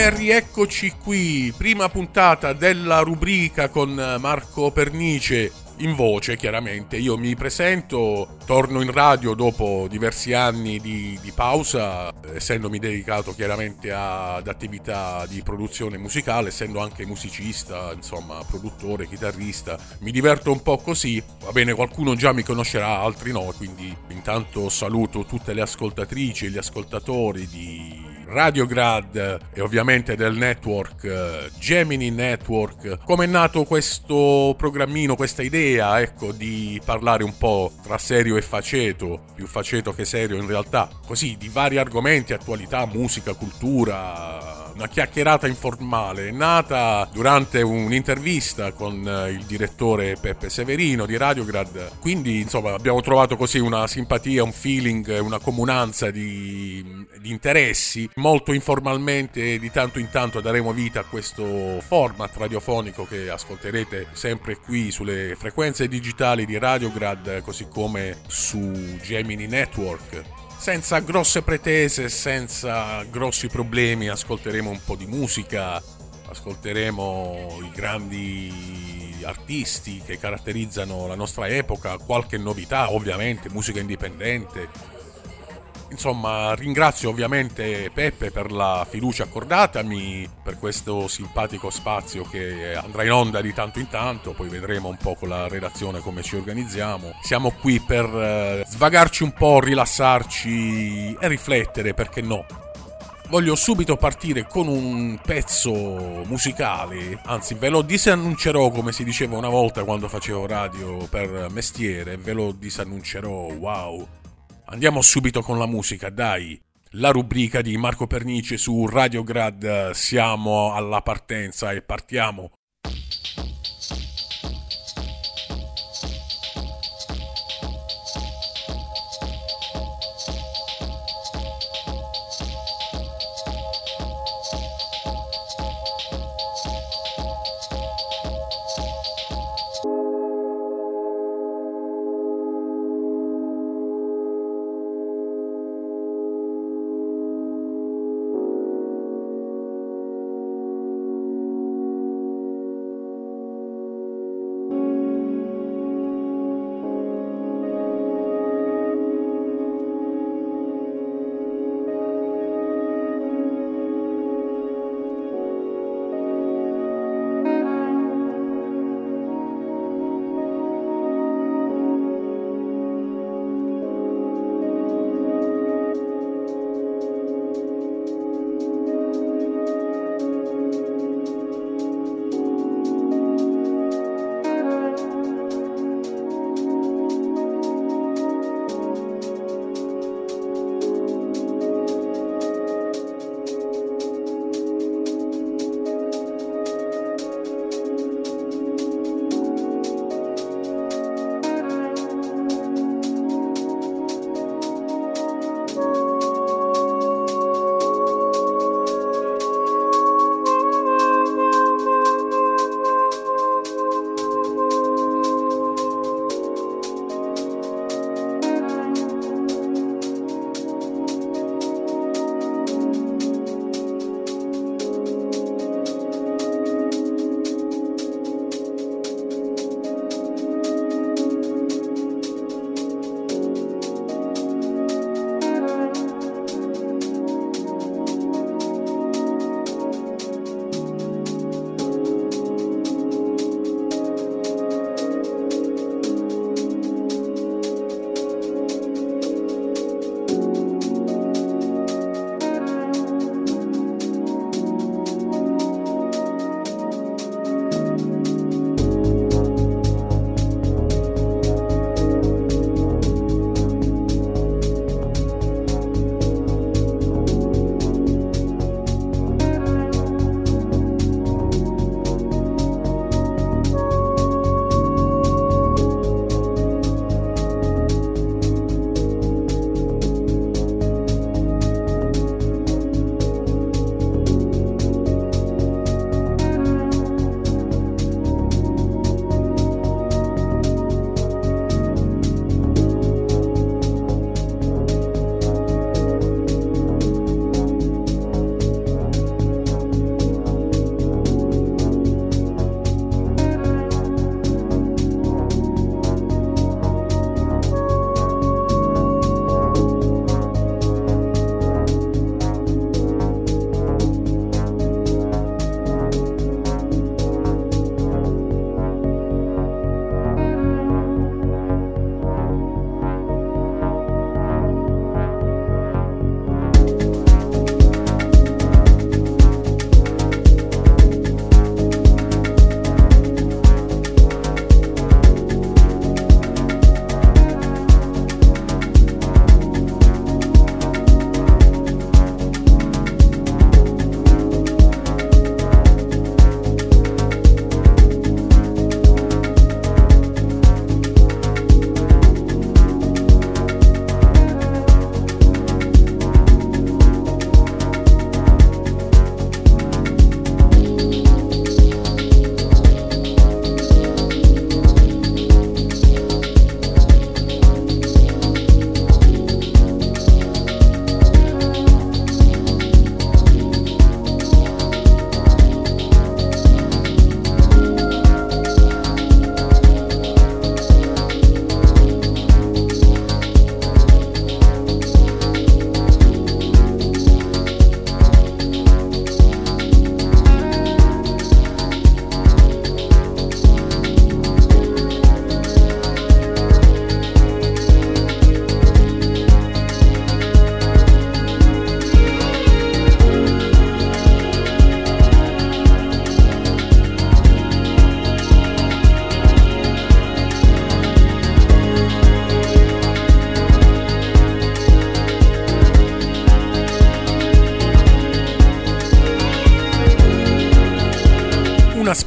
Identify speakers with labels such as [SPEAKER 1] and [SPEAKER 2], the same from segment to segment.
[SPEAKER 1] E rieccoci qui, prima puntata della rubrica con Marco Pernice in voce, chiaramente. Io mi presento, torno in radio dopo diversi anni di pausa, essendomi dedicato chiaramente ad attività di produzione musicale, essendo anche musicista, insomma, produttore, chitarrista. Mi diverto un po' così, va bene, qualcuno già mi conoscerà, altri no, quindi intanto saluto tutte le ascoltatrici e gli ascoltatori di Radiograd e ovviamente del network Gemini Network. Come è nato questo programmino, questa idea, ecco, di parlare un po' tra serio e faceto, più faceto che serio in realtà, così, di vari argomenti, attualità, musica, cultura, una chiacchierata informale. È nata durante un'intervista con il direttore Peppe Severino di Radiograd, quindi insomma abbiamo trovato così una simpatia, un feeling, una comunanza di interessi. Molto informalmente di tanto in tanto daremo vita a questo format radiofonico che ascolterete sempre qui sulle frequenze digitali di Radiograd, così come su Gemini Network. Senza grosse pretese, senza grossi problemi, ascolteremo un po' di musica, ascolteremo i grandi artisti che caratterizzano la nostra epoca, qualche novità, ovviamente, musica indipendente. Insomma, ringrazio ovviamente Peppe per la fiducia accordatami, per questo simpatico spazio che andrà in onda di tanto in tanto, poi vedremo un po' con la redazione come ci organizziamo. Siamo qui per svagarci un po', rilassarci e riflettere, perché no? Voglio subito partire con un pezzo musicale, anzi ve lo disannuncerò come si diceva una volta quando facevo radio per mestiere, ve lo disannuncerò, wow! Andiamo subito con la musica, dai. La rubrica di Marco Pernice su Radiograd, siamo alla partenza e partiamo.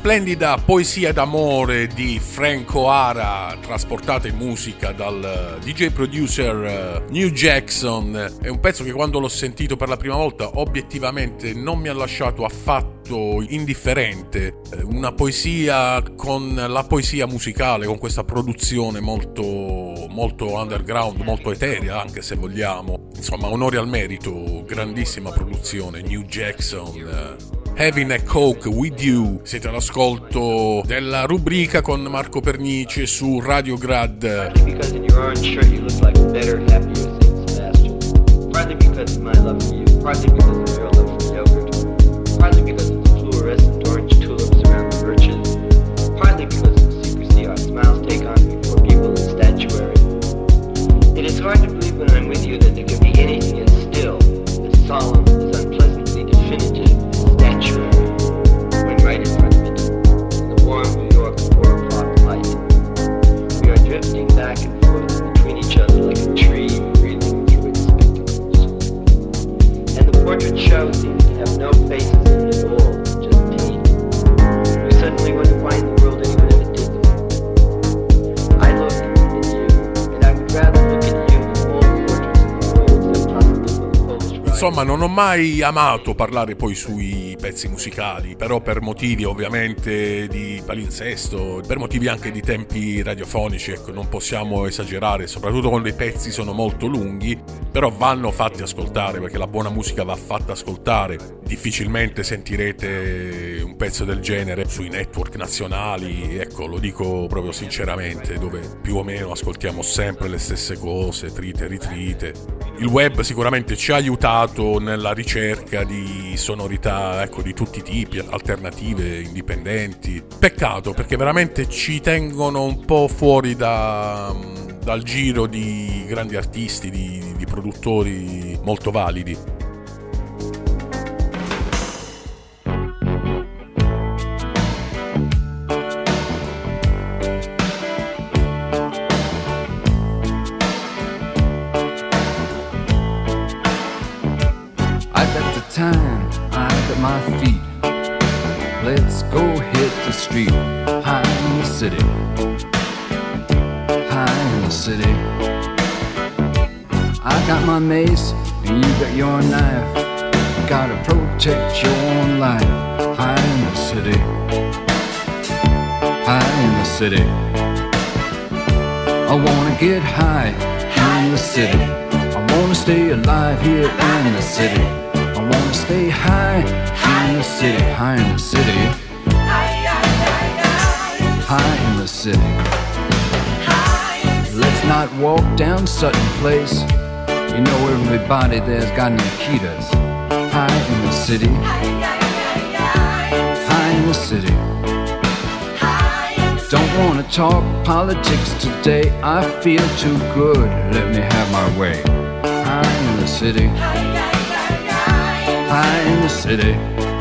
[SPEAKER 1] splendida poesia d'amore di Frank O'Hara, trasportata in musica dal DJ producer New Jackson. È un pezzo che quando l'ho sentito per la prima volta obiettivamente non mi ha lasciato affatto indifferente. Una poesia con la poesia musicale, con questa produzione molto underground, molto eterea anche se vogliamo. Insomma, onori al merito, grandissima produzione, New Jackson. Having a Coke with You. Siete all'ascolto della rubrica con Marco Pernice su Radio Grad.
[SPEAKER 2] Partly because in your orange shirt you look like a better, happier Saint Sebastian. Partly because of my love for you. Partly because of your love for yogurt. Partly because of the fluorescent orange tulips around the birches. Partly because of the secrecy our smiles take on before people in statuary. It is hard to believe when I'm with you that there can be anything as still, as solemn, as unpleasantly definitive. When right in front of it, in the warm New York 4 o'clock light, we are drifting back and forth between each other like a tree breathing through its spectacles. And the portrait show seems to have no faces in it at all, just paint. You suddenly wonder why in the world anyone ever did them. I look at you, and I would rather look at you than all the portraits in the world, except possibly the Polish.
[SPEAKER 1] Insomma, non ho mai amato parlare poi sui pezzi musicali, però per motivi ovviamente di palinsesto, per motivi anche di tempi radiofonici, ecco, non possiamo esagerare, soprattutto quando i pezzi sono molto lunghi, però vanno fatti ascoltare, perché la buona musica va fatta ascoltare. Difficilmente sentirete un pezzo del genere sui network nazionali, ecco, lo dico proprio sinceramente, dove più o meno ascoltiamo sempre le stesse cose, trite e ritrite. Il web sicuramente ci ha aiutato nella ricerca di sonorità, ecco, di tutti i tipi, alternative, indipendenti. Peccato, perché veramente ci tengono un po' fuori dal giro di grandi artisti, di produttori molto validi.
[SPEAKER 3] Time, I got my feet. Let's go hit the street. High in the city. High in the city. I got my mace, and you got your knife. Gotta protect your own life. High in the city. High in the city. I wanna get high in the city. I wanna stay alive here in the city. I wanna stay high in the city, high in the city, high in the city. Let's not walk down Sutton Place. You know everybody there's got Nikitas. High in the city, high in the city. Don't wanna talk politics today. I feel too good, let me have my way. High in the city, high in the city.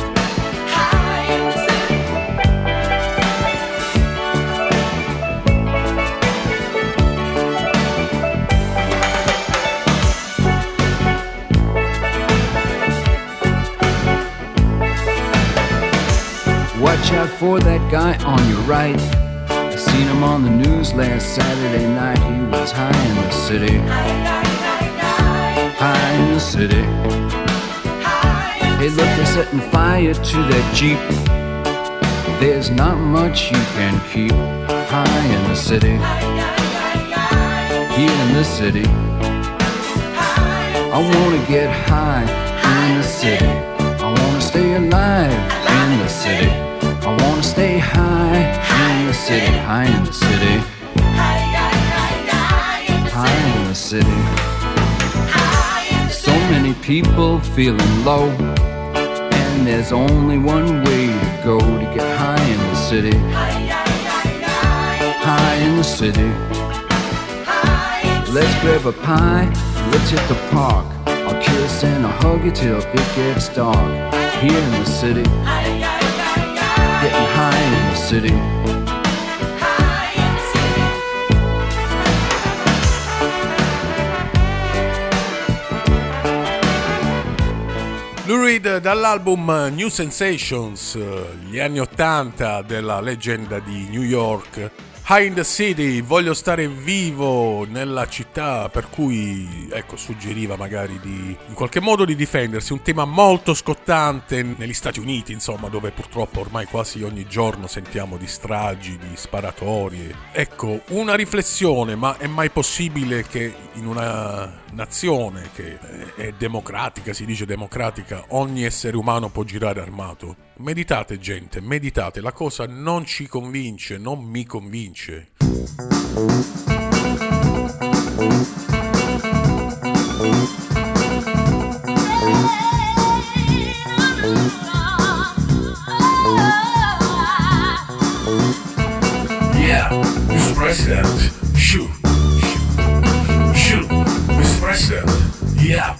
[SPEAKER 3] Watch out for that guy on your right. I seen him on the news last Saturday night. He was high in the city, high in the city. Hey, look, they're setting fire to that Jeep. There's not much you can keep. High in the city, here in the city. I wanna get high in the city. I wanna stay alive in the city. I wanna stay high in the city, high in the city, high in the city. So many people feeling low, and there's only one way to go to get high in the city, high in the city. Let's grab a pie, let's hit the park. I'll kiss and I'll hug you till it gets dark. Here in the city, getting high in the city.
[SPEAKER 1] Lou Reed dall'album New Sensations, gli anni 80 della leggenda di New York. High in the City, voglio stare vivo nella città, per cui ecco, suggeriva magari di in qualche modo di difendersi, un tema molto scottante negli Stati Uniti, insomma, dove purtroppo ormai quasi ogni giorno sentiamo di stragi, di sparatorie. Ecco, una riflessione, ma è mai possibile che in una nazione che è democratica, si dice democratica, ogni essere umano può girare armato? Meditate, gente, meditate, la cosa non ci convince, non mi convince.
[SPEAKER 4] Yeah, Mr. President, shoot, Mr. President, yeah.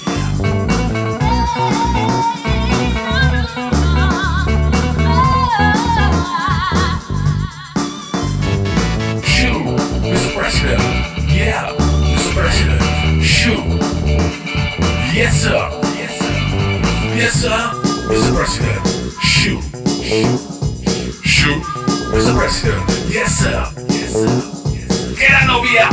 [SPEAKER 4] Yeah, Mr. President, shoot. Yes, sir. Yes, sir. Mr. President, shoot. Shoot. Mr. President, yes, sir. Get out of here.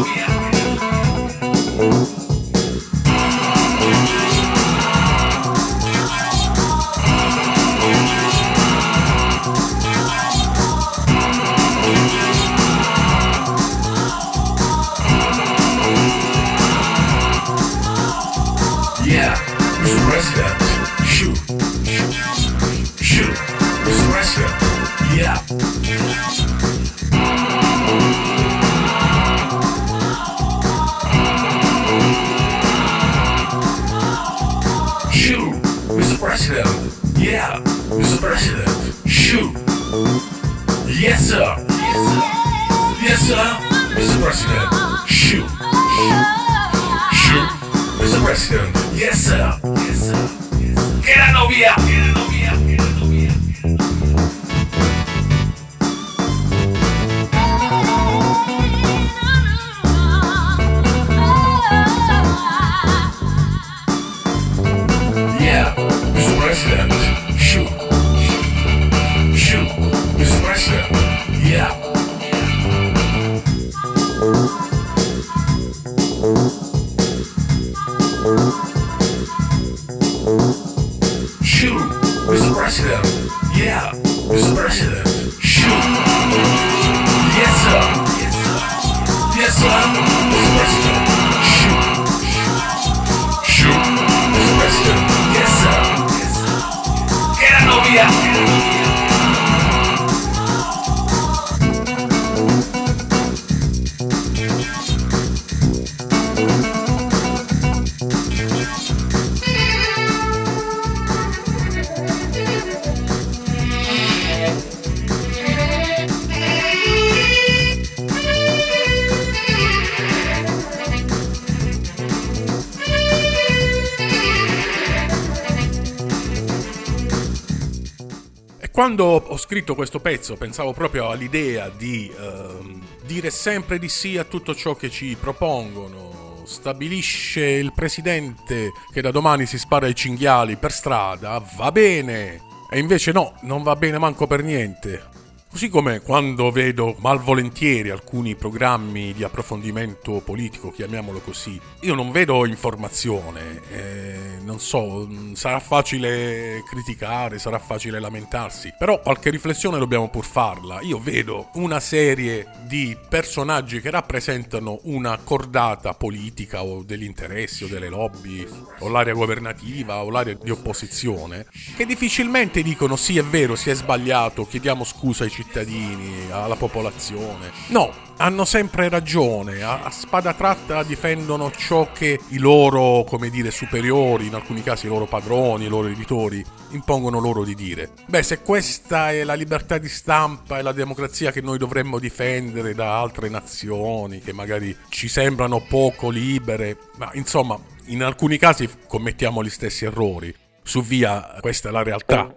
[SPEAKER 4] Yeah, Mr. President, shoot, Mr. President, yeah. Shoot, Mr. President, yeah, Mr. President, shoot. Yes, sir. Yes, sir, Mr. President, shoot. Shoot. Mr. President, yes sir. Get out of here. Yeah, Mr. President, shoot. Mr. President, yeah. Shoot, Mr. President, yeah, Mr. President, shoot. Yes, sir. Yes, sir. Mr. President, shoot. Mr. President, yes, sir. Get out of here.
[SPEAKER 1] Quando ho scritto questo pezzo pensavo proprio all'idea di dire sempre di sì a tutto ciò che ci propongono. Stabilisce il presidente che da domani si spara i cinghiali per strada, va bene, e invece no, non va bene manco per niente. Così come quando vedo malvolentieri alcuni programmi di approfondimento politico, chiamiamolo così, io non vedo informazione, non so, sarà facile criticare, sarà facile lamentarsi, però qualche riflessione dobbiamo pur farla. Io vedo una serie di personaggi che rappresentano una cordata politica o degli interessi o delle lobby o l'area governativa o l'area di opposizione che difficilmente dicono sì, è vero, si è sbagliato, chiediamo scusa ai cittadini, alla popolazione. No, hanno sempre ragione, a spada tratta difendono ciò che i loro, come dire, superiori, in alcuni casi i loro padroni, i loro editori, impongono loro di dire. Beh, se questa è la libertà di stampa e la democrazia che noi dovremmo difendere da altre nazioni che magari ci sembrano poco libere, ma insomma, in alcuni casi commettiamo gli stessi errori. Su via, questa è la realtà.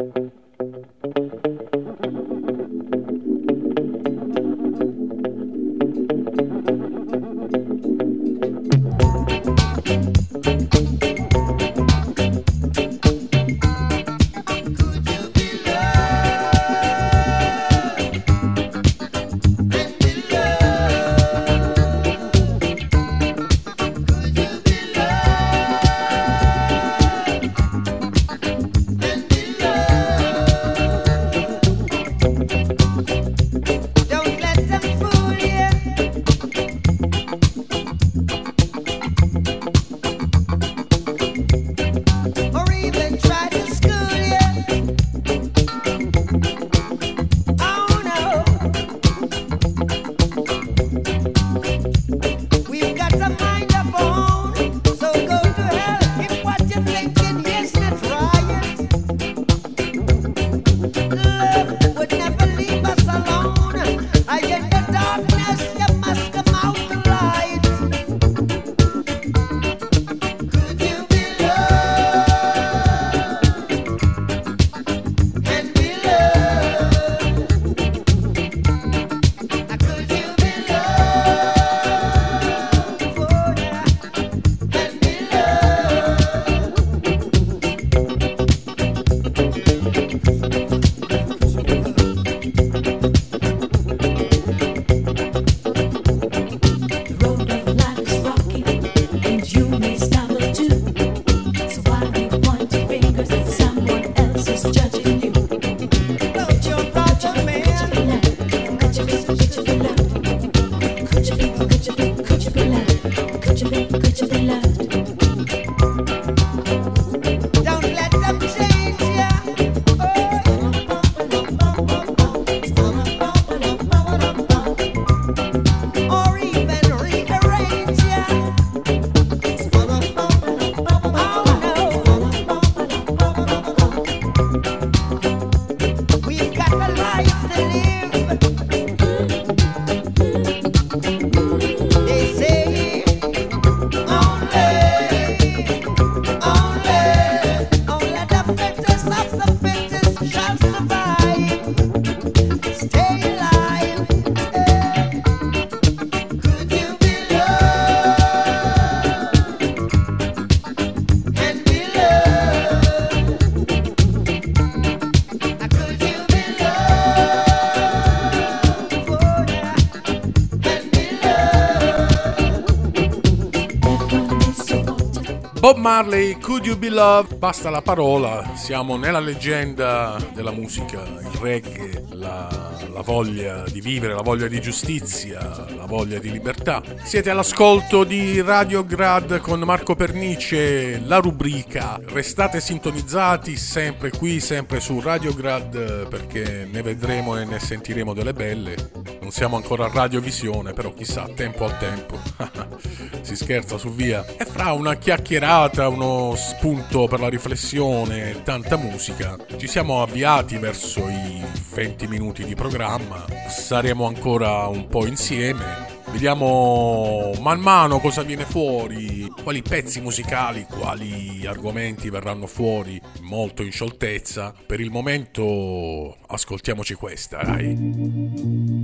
[SPEAKER 1] Marley, Could You Be Loved? Basta la parola, siamo nella leggenda della musica, il reggae, la voglia di vivere, la voglia di giustizia, la voglia di libertà. Siete all'ascolto di Radio Grad con Marco Pernice, la rubrica. Restate sintonizzati sempre qui, sempre su Radio Grad, perché ne vedremo e ne sentiremo delle belle. Non siamo ancora a radiovisione, però chissà, tempo al tempo. Si scherza su via. E fra una chiacchierata, uno spunto per la riflessione e tanta musica, ci siamo avviati verso i 20 minuti di programma. Saremo ancora un po' insieme. Vediamo man mano cosa viene fuori, quali pezzi musicali, quali argomenti verranno fuori, molto in scioltezza. Per il momento ascoltiamoci questa, dai.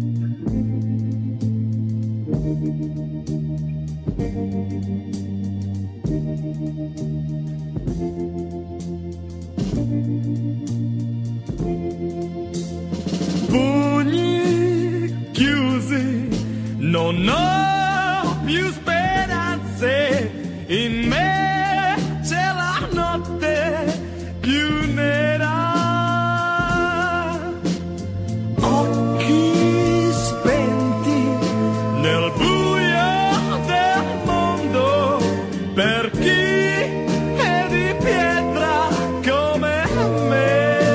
[SPEAKER 5] Pugni chiusi, non ho più speranze, in me c'è la notte più nera. Occhi spenti nel buio del mondo, per chi è di pietra come me.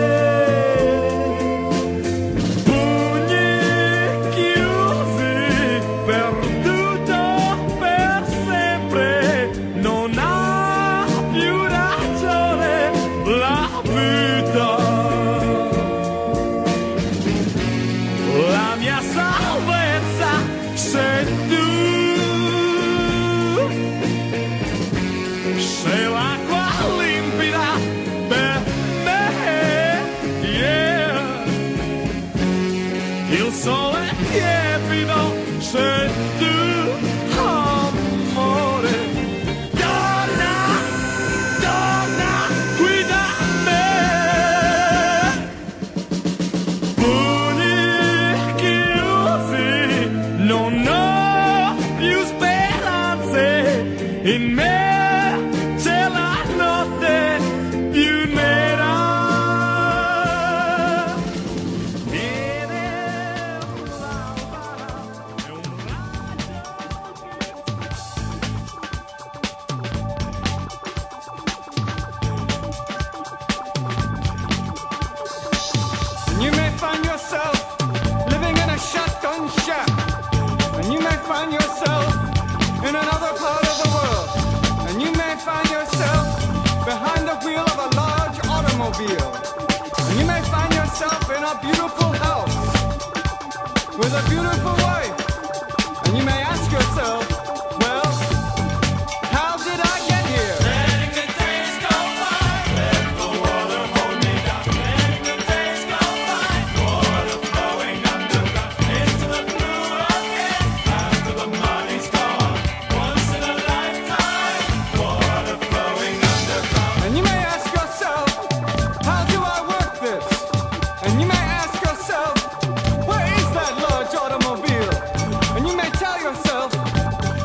[SPEAKER 6] And you may find yourself in a beautiful house with a beautiful wife, and you may ask yourself, well, how did I get here? Letting the days go by, let the water hold me down. Letting the days go by, water flowing underground into the blue again after the money's gone. Once in a lifetime, water flowing underground. And you may ask yourself, how do I work this? And you may ask yourself, where is that large automobile? And you may tell yourself,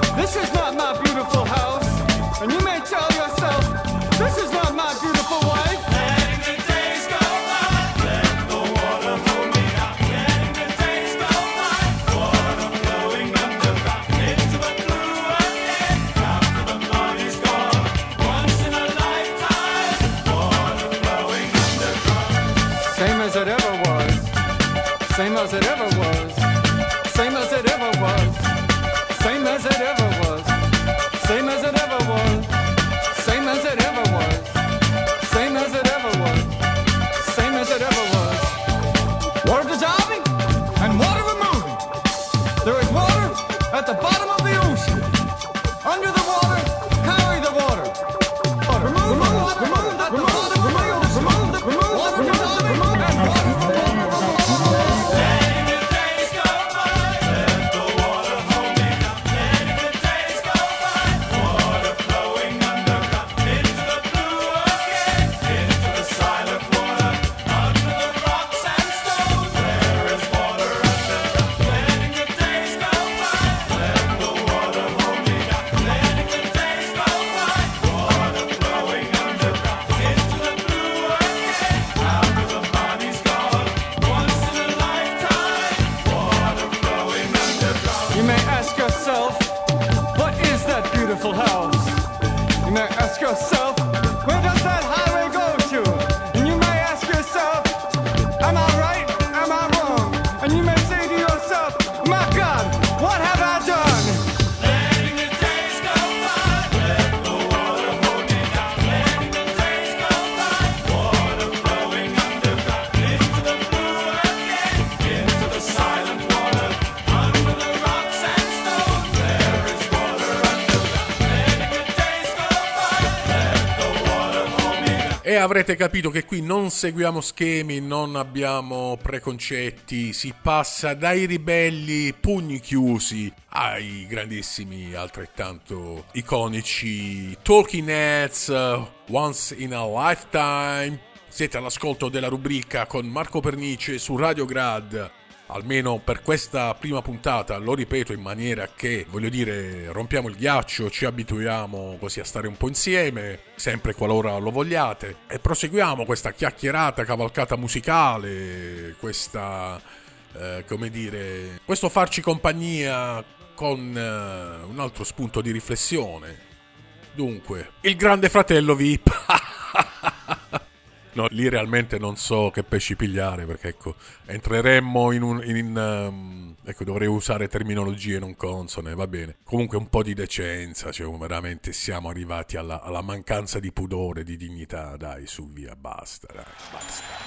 [SPEAKER 1] E avrete capito che qui non seguiamo schemi, non abbiamo preconcetti, si passa dai ribelli pugni chiusi ai grandissimi, altrettanto iconici Talking Heads, Once in a Lifetime. Siete all'ascolto della rubrica con Marco Pernice su Radio Grad. Almeno per questa prima puntata, lo ripeto in maniera che, voglio dire, rompiamo il ghiaccio, ci abituiamo così a stare un po' insieme, sempre qualora lo vogliate, e proseguiamo questa chiacchierata, cavalcata musicale, questa, come dire, questo farci compagnia con un altro spunto di riflessione. Dunque, il Grande Fratello VIP. No, lì realmente non so che pesci pigliare, perché ecco, entreremmo ecco, dovrei usare terminologie non consone, va bene. Comunque un po' di decenza, cioè veramente siamo arrivati alla mancanza di pudore, di dignità, dai, su via, basta, dai, basta.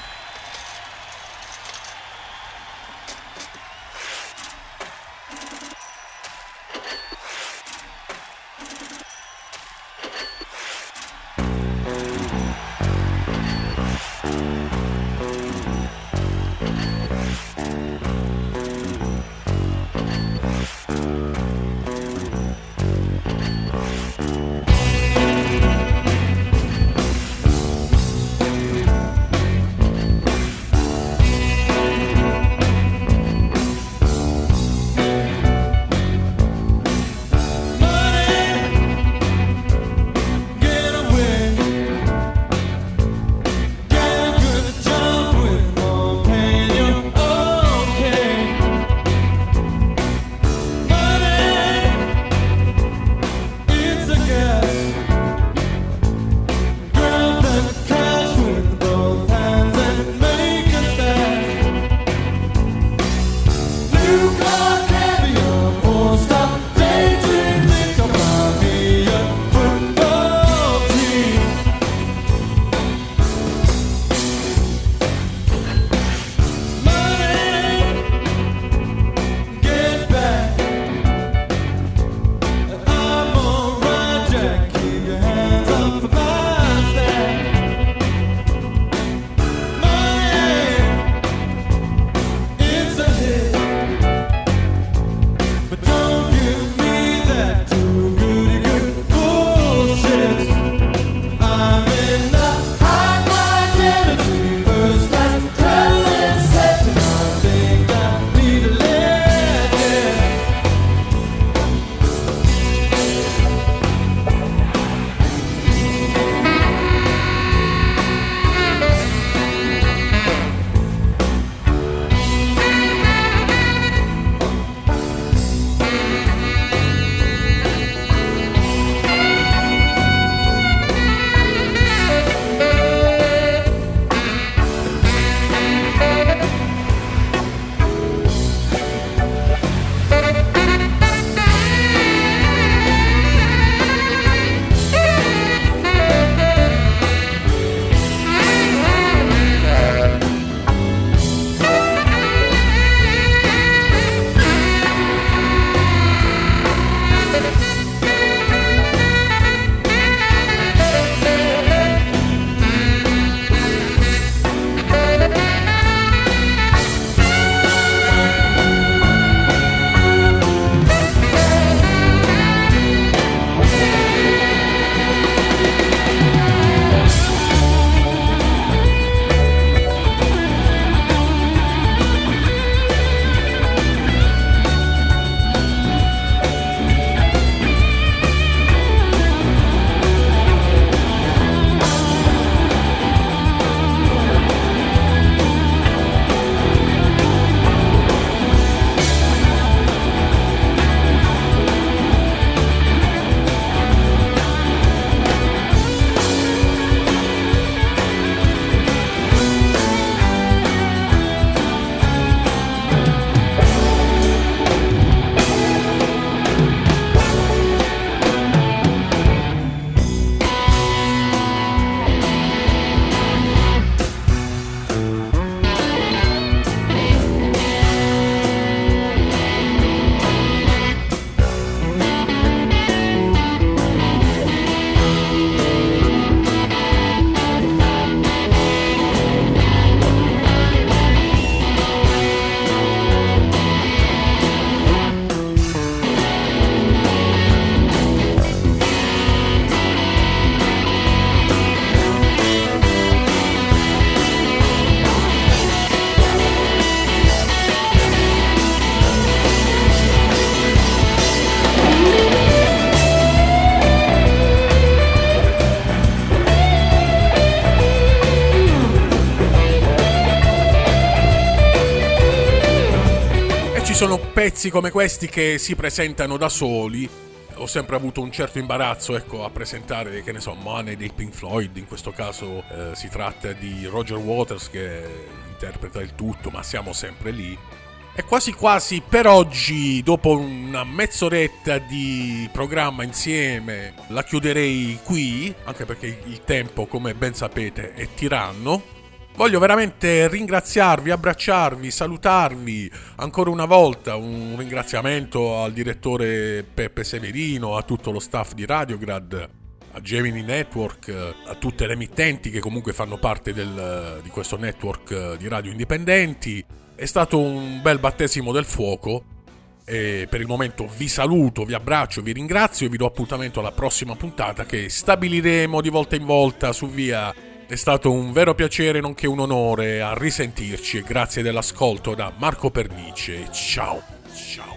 [SPEAKER 1] sono pezzi come questi che si presentano da soli. Ho sempre avuto un certo imbarazzo, ecco, a presentare, che ne so, Money dei Pink Floyd. In questo caso si tratta di Roger Waters che interpreta il tutto, ma siamo sempre lì. E quasi quasi per oggi, dopo una mezz'oretta di programma insieme, la chiuderei qui, anche perché il tempo, come ben sapete, è tiranno. Voglio veramente ringraziarvi, abbracciarvi, salutarvi ancora una volta. Un ringraziamento al direttore Peppe Severino, a tutto lo staff di Radiograd, a Gemini Network, a tutte le emittenti che comunque fanno parte di questo network di radio indipendenti. È stato un bel battesimo del fuoco e per il momento vi saluto, vi abbraccio, vi ringrazio e vi do appuntamento alla prossima puntata che stabiliremo di volta in volta su via. È stato un vero piacere nonché un onore, a risentirci e grazie dell'ascolto da Marco Pernice. Ciao, ciao.